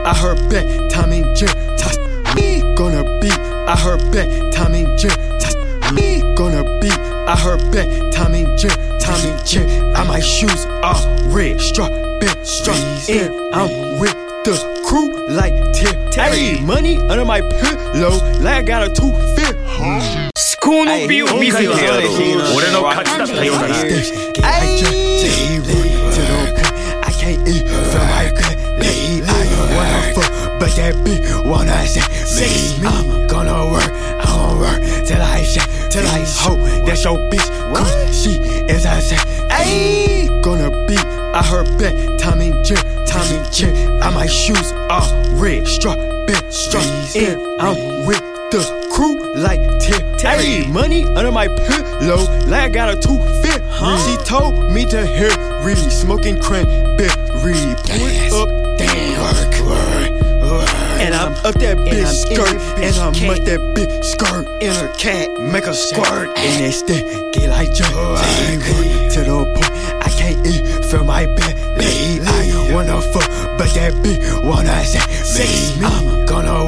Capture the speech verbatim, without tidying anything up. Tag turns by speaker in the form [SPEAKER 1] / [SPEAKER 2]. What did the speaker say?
[SPEAKER 1] I heard back, Tom and Jerry, toss me gonna be. I heard back, Tom and Jerry, toss me gonna be. I heard back, Tom and Jerry, Tom and Jerry. I my shoes are red, strawberry, straw, and I'm with the crew like Terry. Ayy, money under my pillow, like I got a two fit.
[SPEAKER 2] 思考の美を見せてやろう。俺の勝ちだったようだな。
[SPEAKER 1] I can't eat from my belly. I wanna fuck, but that bitch wanna say me. I'm gonna work, I'm gonna work till I shake, till I hope that's your bitch. Cause she is a say. Ayy, gonna be. I heard back, Tom and Jerry, Tom and Jerry. And my shoes are red, strawberry, straw, and I'm with the crew like Terry. Money under my pillow, like I got a two fit. Huh? She told me to hurry, smoking cranberry. Put up, damn, work, work, work. And I'm up that bitch skirt, and I'm up that bitch skirt in her cat, make her squirt. And they stick, get like Joe. To the point, I can't eat from my belly. I wanna fuck, but that bitch wanna say me. I'm gonna